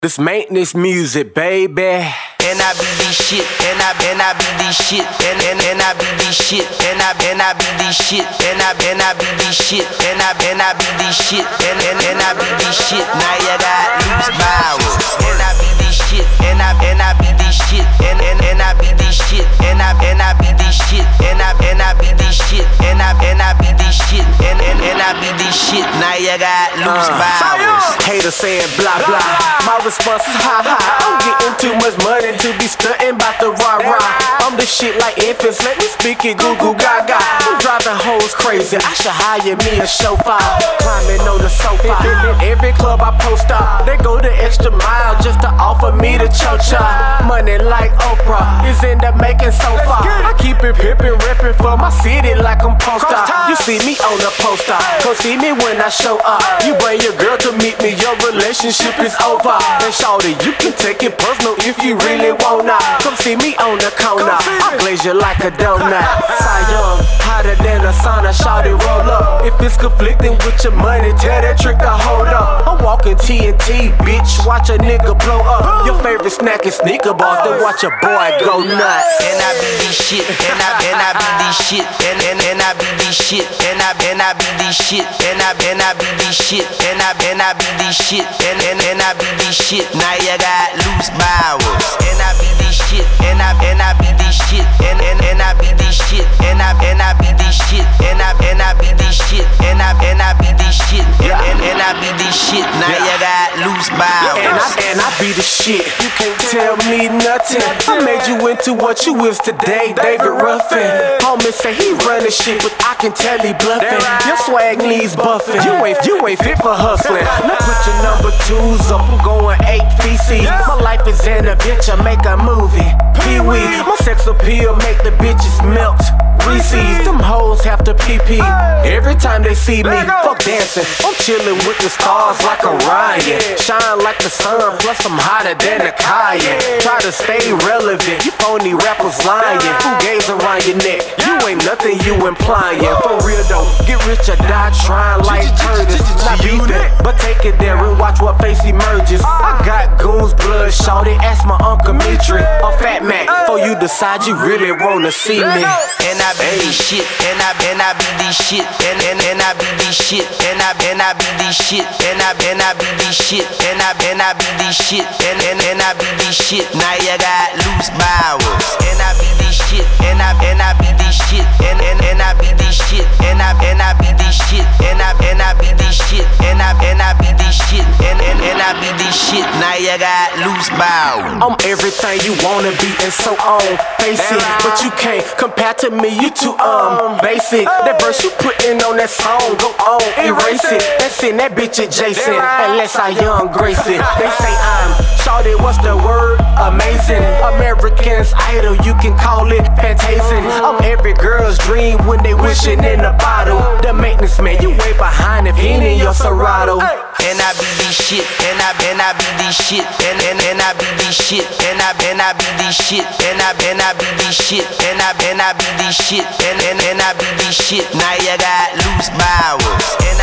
This maintenance music, baby. And I be this shit, and I be this shit, and I be this shit, and I be this shit, and I be this shit, and I be this shit, and I be this shit. Now you got loose bowels. And I be this shit, and I be this shit, and I be this shit, and I be this shit, and I be this shit, and I be this shit, and I be this shit. Now you got loose bowels. Haters saying blah blah. My response is ha ha. I'm getting too much money to be stunting about the rah-rah. I'm the shit like infants, let me speak it goo goo gaga. I'm driving hoes crazy, I should hire me a chauffeur. Climbing on the sofa, in every club I post up. They go the extra mile just to offer me the cho-cha. Money like Oprah is in the making so far. I keep it pimpin', reppin' for my city like I'm poster. You see me on the poster, come see me when I show up. You bring your girl to meet me, your relationship is over. And shawty, you can take it personal if you really wanna. Come see me on the corner, I glaze you like a donut. Young, hotter than a sauna, shawty roll up. If it's conflicting with your money, tell that trick to hold up. I'm walking TNT, bitch, watch a nigga blow up. Your favorite snack is sneaker balls, then watch your boy go nuts. And I be this shit, and I be this shit, and I be this shit, and I be this shit, and I be this shit, and I be this shit, and I be this shit. Now you got loose bowels. And I be this shit, and I be this shit, and I be this shit, and I be this shit, and I be this shit, and I be this shit, and I be this shit. Now you got loose bowels. And I be the shit, you can't tell me nothing. I made you into what you is today, David Ruffin. Homie say he running shit, but I can tell he bluffing. Your swag needs buffing, you ain't fit for hustling. Now put your number twos up, I'm going 8 feces. My life is an adventure, make a movie. Pee-wee, my sex appeal make the bitches melt. Reese's, them hoes have to pee-pee every time they see me. Fuck dancing, I'm chillin' with the stars like Orion. Shine like the sun, plus I'm hotter than a Cayenne. Try to stay relevant, you phony rappers lying. Who gaze around your neck? You ain't nothing you implying. For real though, get rich or die trying like Curtis. Not beefing, but take it there and watch what face emerges. I got goons, blood, shawty, ask my Uncle Mitri or Fat Mac, before you decide you really wanna see me. And I be this shit, and I be this shit, and I be this shit, and I be this shit, and I be this shit, and I be this shit, and I be this shit. Now you got loose bowels. And I be this shit, and I be this shit, and I be this shit, and I be this shit, and I be this shit, and I be this shit, and I be this shit. Now you got loose bowels. I'm everything you wanna be and so on. Face it, but you can't compare to me. You too basic. That verse you puttin' on that song, go on, erase it. That's in that bitch adjacent, unless I young grace it. They say I'm shawty, what's the word? Amazing. American's Idol, you can call it fantastic. I'm every girl's dream when they wishin' in a bottle. The maintenance man, you way behind if he ain't in your Serato. And I be this shit, and I be this shit, and I be this shit, and I be this shit, and I be this shit, and I be this shit, and I be this shit. Now you got loose bowels. And